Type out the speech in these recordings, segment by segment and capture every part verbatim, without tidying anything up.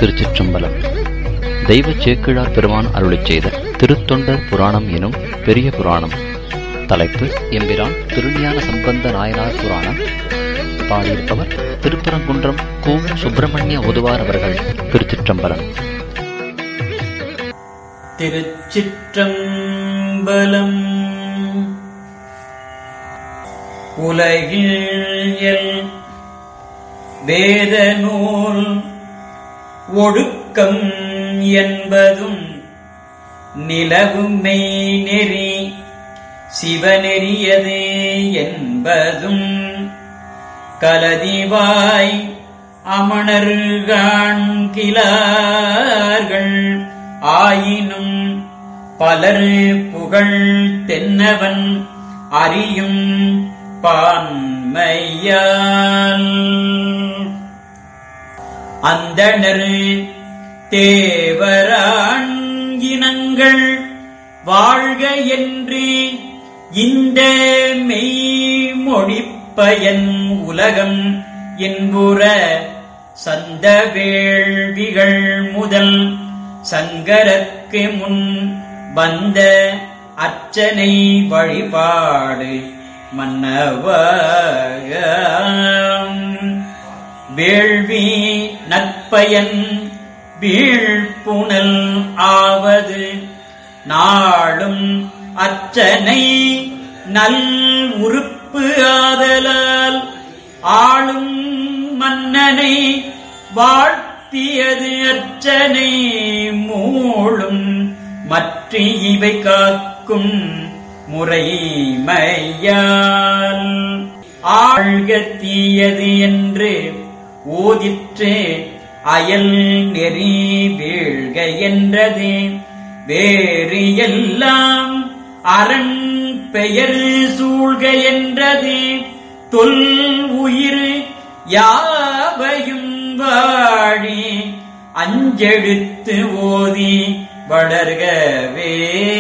திருச்சிற்றம்பலம். தெய்வ சேக்கிழார் பெருமான் அருளிச் செய்த திருத்தொண்டர் புராணம் எனும் பெரிய புராணம். தலைப்பு எம்பிரான் திருஞான சம்பந்த நாயனார் புராணம். பாடியிருப்பவர் திருப்பரங்குன்றம் கு. சுப்பிரமணிய ஓதுவார் அவர்கள். திருச்சிற்றம்பலம். திருச்சிற்றம்பலம். உலகில் வேத நூல் ஒழுக்கம் என்பதும் நிலவும் மெய் நெறி சிவநெறியது என்பதும் கலதிவாய் அமணர்காண் கிளார்கள் ஆயினும் பலர் புகழ் தென்னவன் அறியும் பான்மையால் அந்தணர் தேவரான் இனங்கள் வாழ்க என்று இந்த மெய்மொழிப்பயன் உலகம் என்புற சந்த வேள்விகள் முதல் சங்கரக்கு முன் வந்த அர்ச்சனை வழிபாடு மன்னவகம் வேள்வி நற்பயன் வீழ்ப்புணல் ஆவது நாளும் அர்ச்சனை நல் உறுப்பு ஆதலால் ஆளும் மன்னனை வாழ்த்தியது அர்ச்சனை மூளும் மற்ற இவை காக்கும் முறைமையால் ஆழ்க தீயது என்று ஓதிற்று அயல் நெறி வீழ்க என்றது வேறு எல்லாம் அரண் பெயர் சூழ்க என்றது தொல் உயிர் யாவையும் வாழி அஞ்செழுத்து ஓதி வளர்கவே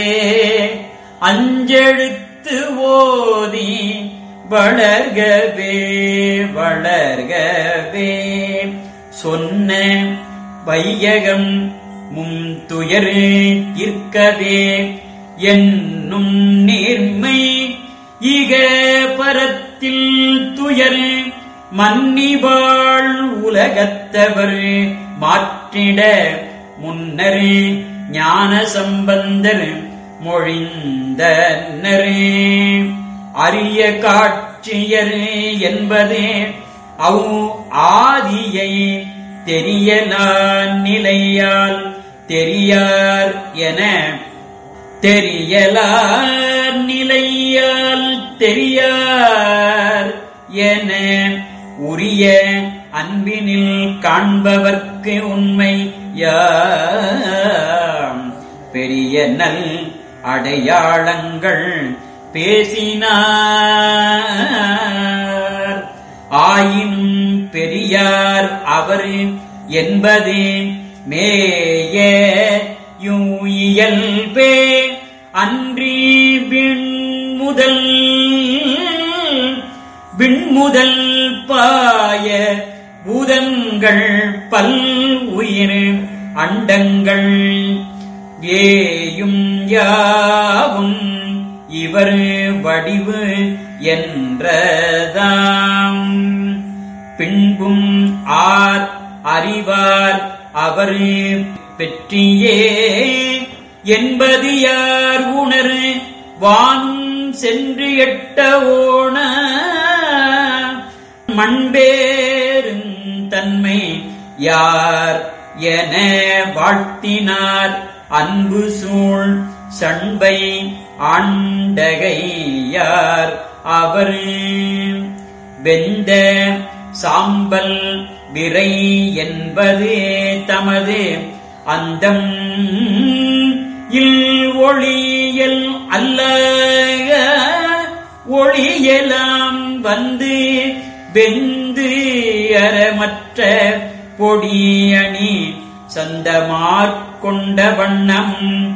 அஞ்செழுத்து ஓதி வளர்கவே வளர்கவே சொன்ன வையகம் மும் துயர் இருக்கவே என்னும் நேர்மை இக பரத்தில் துயர் மன்னிவாழ் உலகத்தவர் மாற்றிட முன்னர் ஞான சம்பந்தர் மொழிந்தனர் அரிய காட்சியர் என்பதே அவ் ஆதியை தெரியலா நிலையால் தெரியார் என தெரியலார் நிலையால் தெரியார் என உரிய அன்பினில் காண்பவர்க்கு உண்மை யாம் பெரிய நல் அடையாளங்கள் பேசினார் ஆயினும் பெரியார் அவர் என்பது மேய இயல்பே அன்றி விண்முதல் விண்முதல் பாய பூதங்கள் பல் உயிர் அண்டங்கள் ஏயும் யாவும் இவர் வடிவு என்றதாம் பின்பும் ஆர் அறிவார் அவர் பெற்றியே என்பது யார் உணர் வான் சென்று எட்ட ஓண மண்பேருந் தன்மை யார் என வாழ்த்தினார் அன்பு சூழ் சண்பை ஆண்டகையார் அவர் வெந்த சாம்பல் விரை என்பது தமது அந்தம் இல் ஒளியல் அல்ல ஒளியலாம் வந்து வெந்து அறமற்ற பொடியணி சந்தமாற்கொண்ட வண்ணம்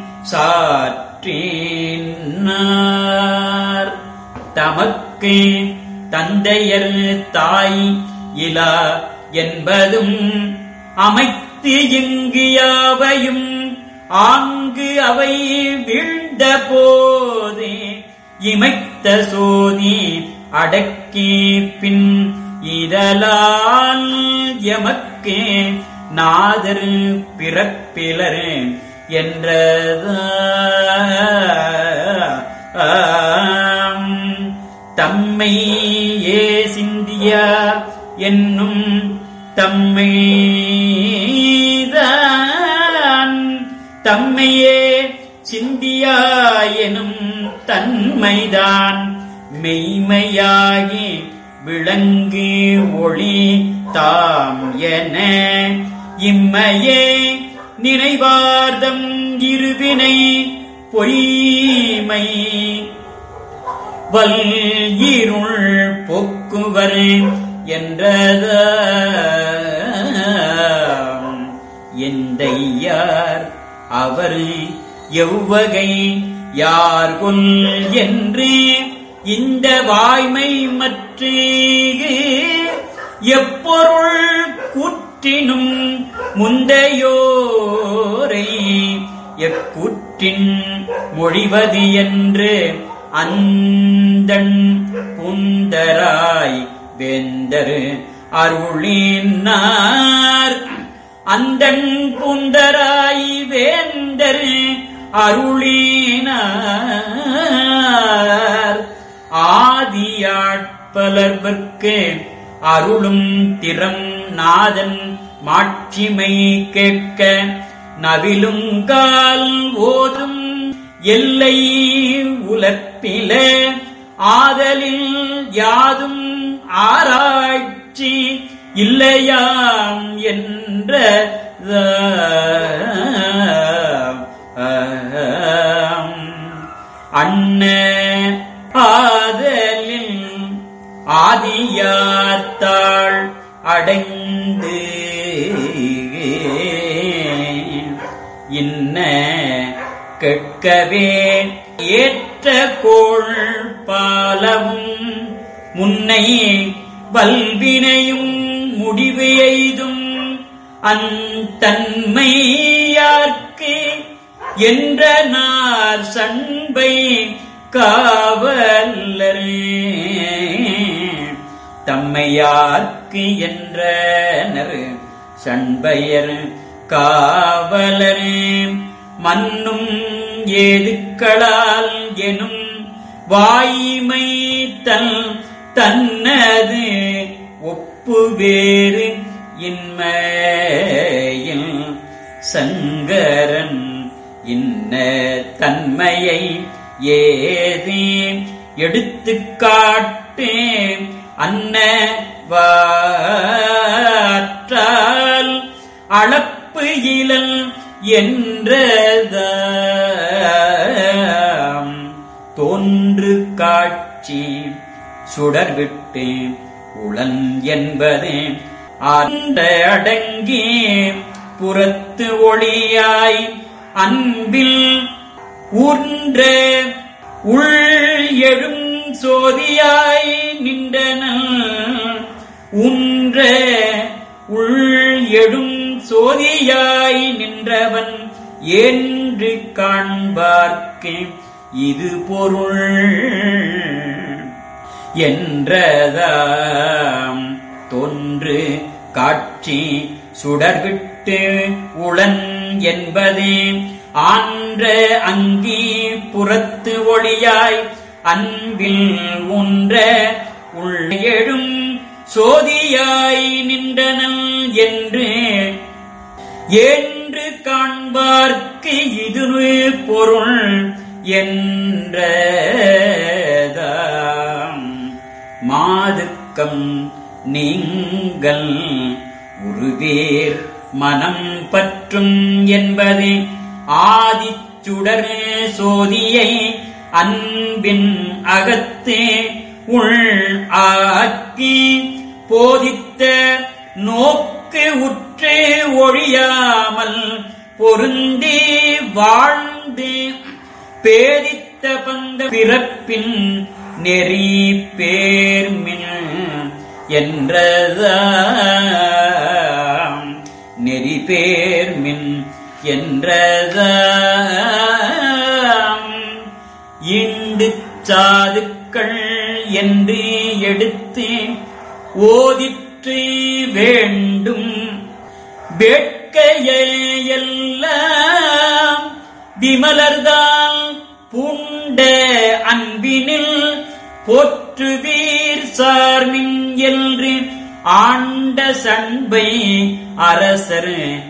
சாற்றினார் தமக்கு தந்தையர் தாய் இலா என்பதும் அமைத்த இமைத்து இங்கு யாவையும் ஆங்கு அவை வீழ்ந்த போது இமைத்த சோதி அடக்கி பின் இதலால் எமக்கு நாதர் பிறப்பிலர் என்றதாம். தம்மை ஏ சிந்தியா என்னும் தம்மைதான் தம்மையே சிந்தியா எனும் தன்மைதான் மெய்மையாகி விளங்கு ஒளி தாம் என இம்மையே நினைவார்தம் இருவினை பொய்மை வல் இருள் போக்குவர் என்றத எந்தையார் அவர் எவ்வகை யார்கொல் என்று இந்த வாய்மை மற்ற எப்பொருள் கூற்றினும் முந்தையோரை எக்கூற்றின் மொழிவது என்று அந்தண் புந்தராய் வேந்தர் அருளினார். அந்தண் புந்தராய் வேந்தர் அருளினார். ஆதியாட்பலர்பர்க்கு அருளும் திறம் நாதன் மாட்சிமை கேட்க நவிலுங்கால் ஓதும் எல்லை உலப்பில ஆதலில் யாதும் ஆராய்ச்சி இல்லையாம் என்ற அண்ண ஆதலில் ஆதியாத்தாள் அடைந்து இன்ன கேட்கவே ஏற்ற கோள் பாலமும் முன்னை வல்வினையும் முடிவு எய்தும் அந்தன்மையார்க்கு என்ற நார் சண்பை காவலரே தம்மையார்க்கு என்றனர் சண்பையர் காவலரே மன்னும் ஏதுக்களால் எனும் வாய்மை தல் தன்னது ஒப்பு வேறு இன்மையில் சங்கரன் இன்ன தன்மையை ஏதே எடுத்துக் காட்டு அன்ன வாற்றால் அளப்பு இலல் என்றதாம் தோன்று காட்சி சுடர்விட்டு உளன் என்பதே ஆண்ட அடங்கி புறத்து ஒளியாய் அன்பில் ஊர்ந்த உள் எழும் சோதியாய் நின்றனன் உன்ற உள் எழும் சோதியாய் நின்றவன் என்று காண்பார்க்கு இது பொருள் என்றதாம் தோன்று காட்சி சுடர்விட்டு உளன் என்பதே ஆன்ற அங்கி புறத்து ஒளியாய் அன்பில் உன்ற உள்ளெழும் சோதியாய் நின்றனன் என்று என்று காண்பார்க்கு இது பொருள் என்றதாம் மாதுக்கம் நீங்கள் உருவேர் மனம் பற்றும் என்பது ஆதிச்சுடர் சோதியை அன்பின் அகத்தே உள் ஆக்கி போதித்த நோக்கு உற்று ஒழியாமல் பொருந்தி வாழ்ந்து பேதித்த பந்த பிறப்பின் நெறி பேர்மின் என்றதாம் நெறி பேர்மின் என்றதாம் இண்டு சாதுக்கள் என்று எடுத்து ஓதிற்று வேண்டும் வேட்கையெல்லாம் விமலர்தால் பூண்ட அன்பினில் போற்றுவீர் சார்மின் என்று ஆண்ட சண்பை அரசர்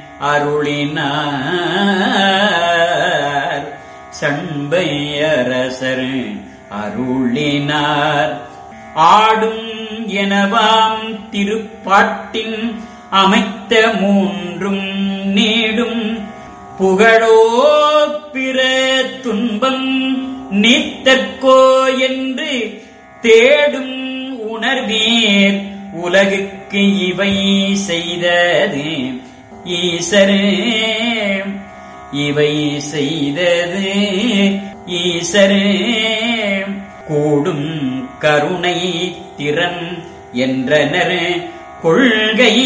அருளினார். சண்பை அரசர் அருளினார். ஆடும் எனவாம் திருப்பாட்டின் அமைத்த மூன்றும் நீடும் புகழோ பிற துன்பம் நீத்தற்கோ என்று தேடும் உணர்வீர் உலகுக்கு இவை செய்தது ஈசரே. இவை செய்தது ஈசரே. கூடும் கருணை திறன் என்றனர் கொள்கை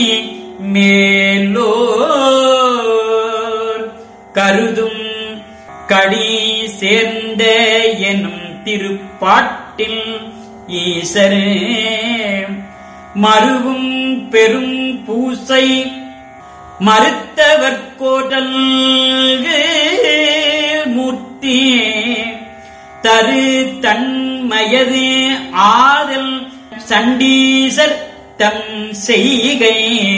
மேலோர் கருதும் கடி சேர்ந்த எனும் திருப்பாட்டில் ஈசரே மருவும் பெரும் பூசை மறுத்தவர் கோடல் மூர்த்தி தரு தன்மயது ஆதல் சண்டீசர் தம் செய்கை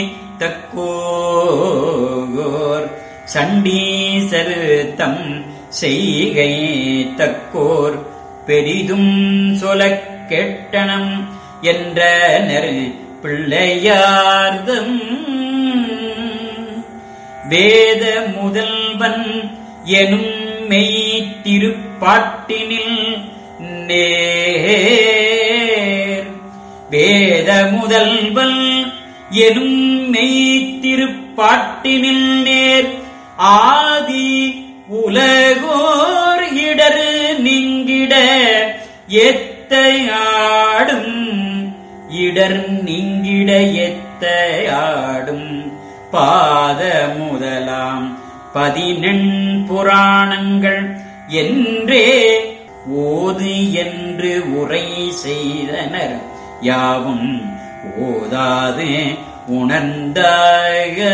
தக்கோர். சண்டீசர் தம் செய்கை தக்கோர் பெரிதும் சொலக் கேட்டனம் என்றனர் பிள்ளையார்தம். வேத முதல்வன் எனும் மெய் திருப்பாட்டினில் நேர். வேத முதல்வன் எனும் மெய் திருப்பாட்டினில் நேர் ஆதி உலகோர் இடர் நீங்கிட எத்தையாடும். இடர் நீங்கிட எத்தையாடும் பாத முதலாம் பதினெண் புராணங்கள் என்றே ஓது என்று உரை செய்தனர். யாவும் ஓதாது உணர்ந்தாக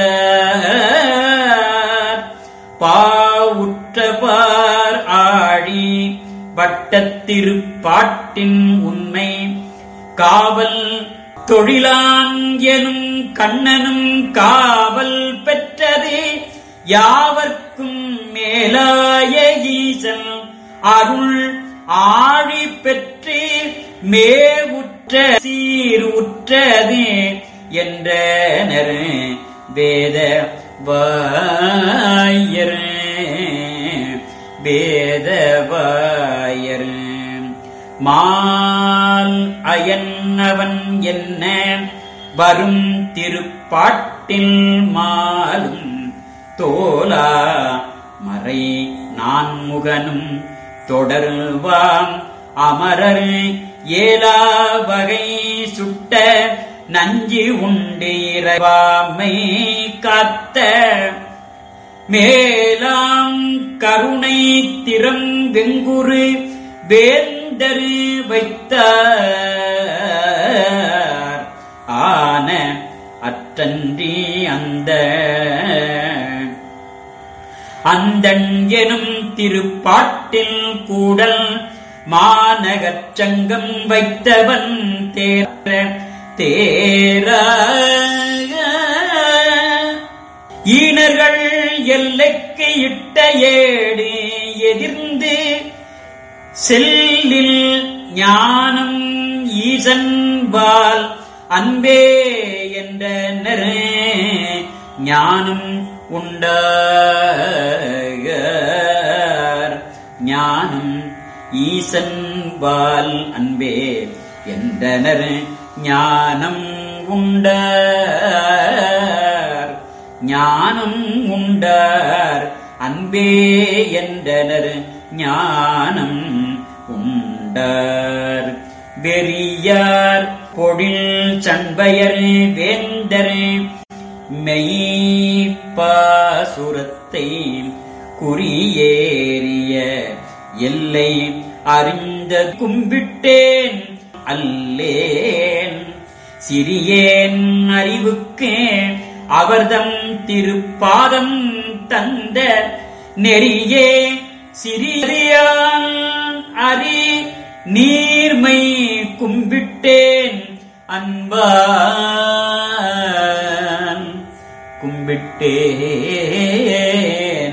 பாவுற்றபார் ஆழி வட்டத்திருப்பாட்டின் உண்மை காவல் தொழிலான் எனும் கண்ணனும் காவல் பெற்றதே யாவர்க்கும் மேலாய ஈசன் அருள் ஆழி பெற்று மேவுற்ற சீர் உற்றது என்றனர் வேத வாயர். வேத வாயர் மால் அயன்னவன் என்ன வரும் திருப்பாட்டில் மாலும் தோலா மறை நான்முகனும் தொடர்வாம் அமரர் ஏலா வகை சுட்ட நஞ்சு உண்டு இறைவாமை காத்த மேலாம் கருணை திறம் வெங்குரு வேந்தரு வைத்தார் ஆன அற்றன்றி அந்த அந்தன் எனும் திருப்பாட்டில் கூடல் மாநகர் சங்கம் வைத்தவன் தேர தேர ஈனர்கள் எல்லைக்கு இட்ட ஏடு எதிர்ந்து செல்லில் ஞானம் ஈசன்பால் அன்பே என்றனர் ஞானம் உண்டார். ஞானம் ஈசன்பால் அன்பே என்றனர் ஞானம் உண்டார். ஞானம் உண்டார் அன்பே என்றனர் ஞானம் உண்டார். வெறியார் பொழில் சண்பயர் வேந்தர் மெய்ப்பாசுரத்தை குறியேறிய எல்லை அறிந்த கும்பிட்டேன் அல்லேன் சிறியேன் அறிவுக்கு அவர்தம் திருப்பாதம் தந்த நெறியே சிறியான் அறி நீர்மை கும்பிட்டேன் அன்பான் கும்பிட்டேன்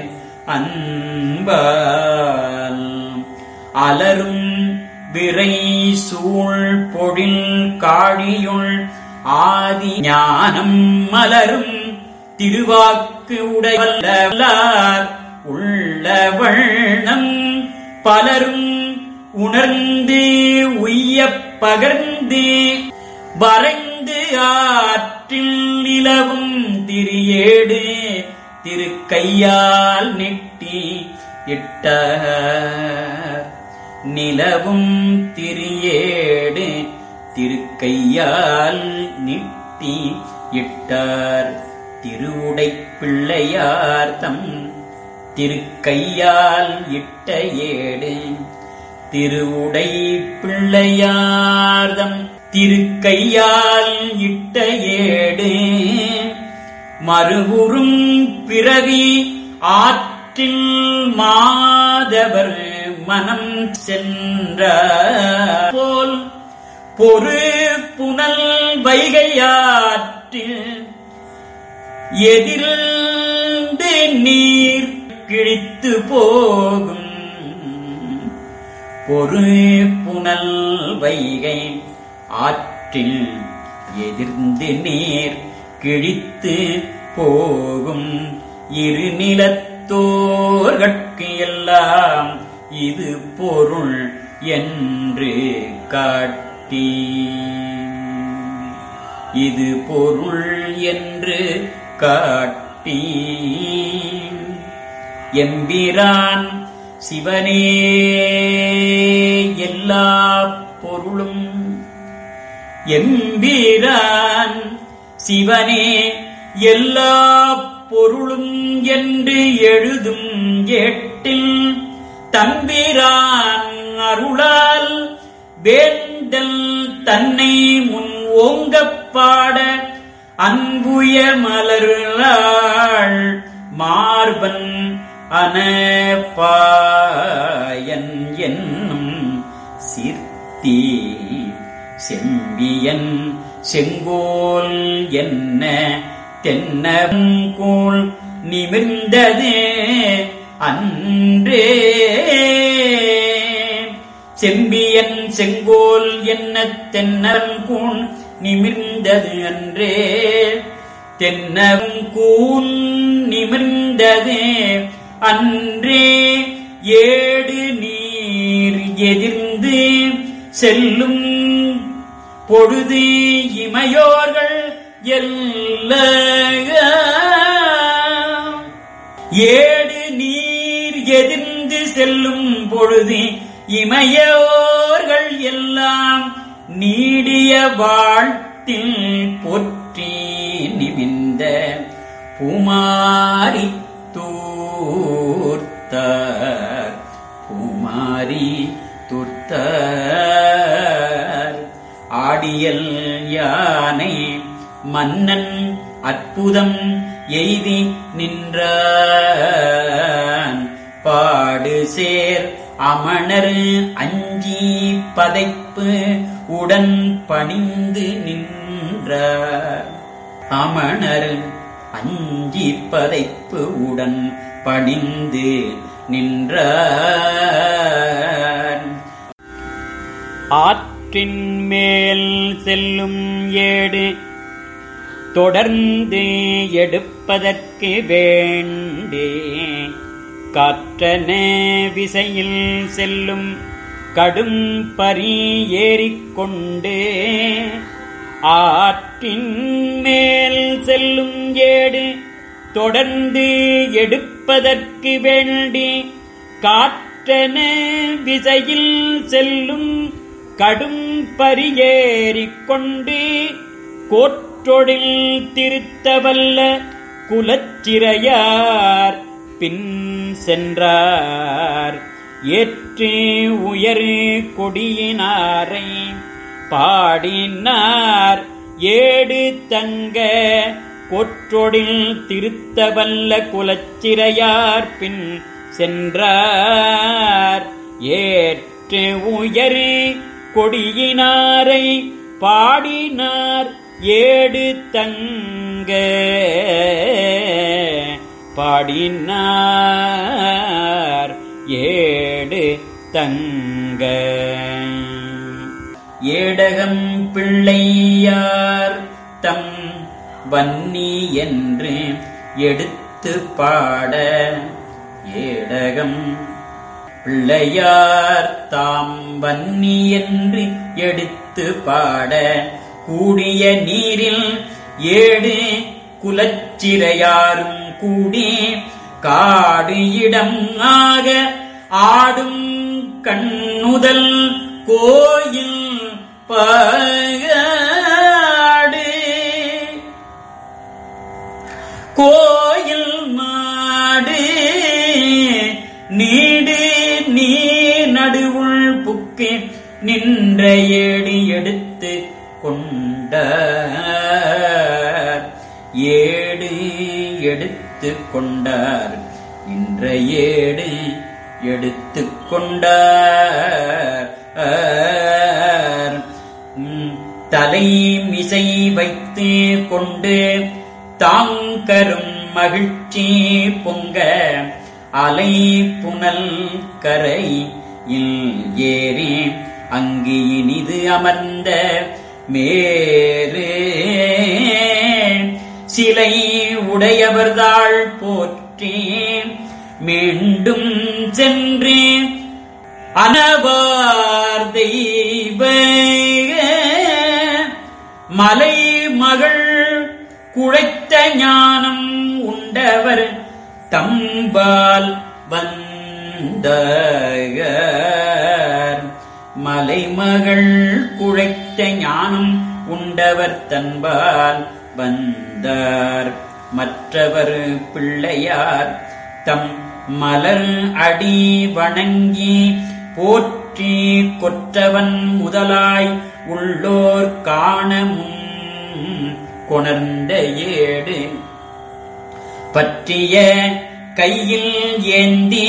அன்பால் அலரும் விரை சூழ் பொழில் காழியுள் ஆதி ஞானம் மலரும் திருவாக்கு உடையவல்லார் உள்ள வண்ணம் பலரும் உணர்ந்து உய்யப் பகர்ந்து வரைந்து ஆற்றில் நிலவும் திரியேடு திருக்கையால் நெட்டி இட்ட நிலவும் திரியேடு திருக்கையால் நிட்டி இட்டார் திருவுடை பிள்ளையார் தம் திருக்கையால் இட்ட ஏடு திருவுடை பிள்ளையார்தம் திருக்கையால் இட்ட ஏடு மறுகுறும் பிறவி ஆற்றில் மாதவர் மனம் சென்ற போல் பொறு புனல் வைகையாற்றில் எதிர்ந்து நீர் கிழித்து போகும் பொறு புனல் வைகை ஆற்றில் எதிர்ந்து நீர் கிழித்து போகும் இரு நிலத்தோர்கட்கு எல்லாம் இது பொருள் என்று காட்டி இது பொருள் என்று காட்டி எம்பிரான் சிவனே எல்லா பொருளும் எம்பிரான் சிவனே எல்லா பொருளும் என்று எழுதும் ஏட்டில் தம்பிரான் அருளால் வேந்தல் தன்னை முன் ஓங்கப் பாட அன்புய மலர்களாள் மார்பன் அனபாயன் என்னும் சீர்த்தி செம்பியன் செங்கோல் என்ன தென்னங்கோள் நிமிர்ந்ததே அன்றே செம்பியன் செங்கோல் என்ன தென்னங்கூன் நிமிர்ந்தது அன்றே தென்னங்கூன் நிமிர்ந்தது அன்றே ஏடு நீர் எதிர்ந்து செல்லும் பொழுது இமையோர்கள் எல்ல ஏடு நீர் எதிர்ந்து செல்லும் பொழுது இமையோர்கள் எல்லாம் நீடிய வாழ்த்தில் போற்றி நிமிந்த பூமாரி தூர்த்தார் பூமாரி தூர்த்தார் ஆடியல் யானை மன்னன் அற்புதம் எய்தி நின்றான் பாடு சேர் அமணர் அஞ்சி பதைப்பு உடன் பணிந்து நின்றார் அமணர் அஞ்சி பதைப்பு உடன் பணிந்து நின்றார் ஆற்றின் மேல் செல்லும் ஏடு தொடர்ந்து எடுப்பதற்கு வேண்டே காற்றன விசையில் செல்லும் கடும் பரி ஏறிக்கொண்டு ஆற்றின் மேல் செல்லும் ஏடு தொடர்ந்து எடுப்பதற்கு வேண்டி காற்றன விசையில் செல்லும் கடும் பரி ஏறிக்கொண்டு கோற்ற கூற்றொடில் திருத்தவல்ல குலச்சிறையார் பின் சென்றார். ஏற்று உயர் கொடியினாரை பாடினார் ஏடு தங்க கொற்றொடில் திருத்தவல்ல குலச்சிறையார் பின் சென்றார். ஏற்று உயர் கொடியினாரை பாடினார் ஏடு தங்க பாடினார் ஏடு தங்க. ஏடகம் பிள்ளையார் தம் வன்னி என்று எடுத்து பாட. ஏடகம் பிள்ளையார் தாம் வன்னி என்று எடுத்து பாட. கூடிய நீரில் ஏடு குலச்சிறையாரும் கூடி காடு இடம் ஆக ஆடும் கண்ணுதல் கோயில் பாடு. கோயில் மாடு நீடு நீ நடுவுள் புக்கு நின்ற ஏடு எடுத்து கொண்டார். ஏடு எடுத்து கொண்டார் நின்ற ஏடு எடுத்து கொண்டார். தலை மிசை வைத்து கொண்டு தாங்கரும் மகிழ்ச்சி பொங்க அலை புனல் கரையில் ஏறி அங்கு இனிது அமர்ந்த மேரு சிலை உடையவர்தாள் போற்றி மீண்டும் சென்று அனவார் தெய்வ மலை மகள் குழைத்த ஞானம் உண்டவர் தம்பால் வந்தார். மலைமகள் குழைத்த ஞானம் உண்டவர் தன்பால் வந்தார். மற்றவர் பிள்ளையார் தம் மலர் அடி வணங்கி போற்றி கொற்றவன் முதலாய் உள்ளோர் காணமும் கொணர்ந்த ஏடு பற்றிய கையில் ஏந்தி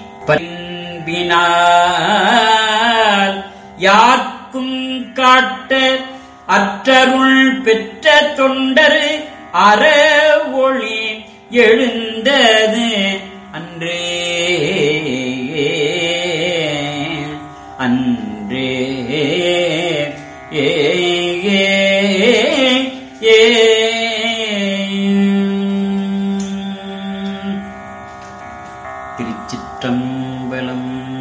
பண்பினால் யார்க்கும் காட்ட அற்றருள் பெற்ற தொண்டர் அற ஒளி எழுந்தது அன்றே அன்றே ஏ ஏ திருச்சிற்றம்பலம்.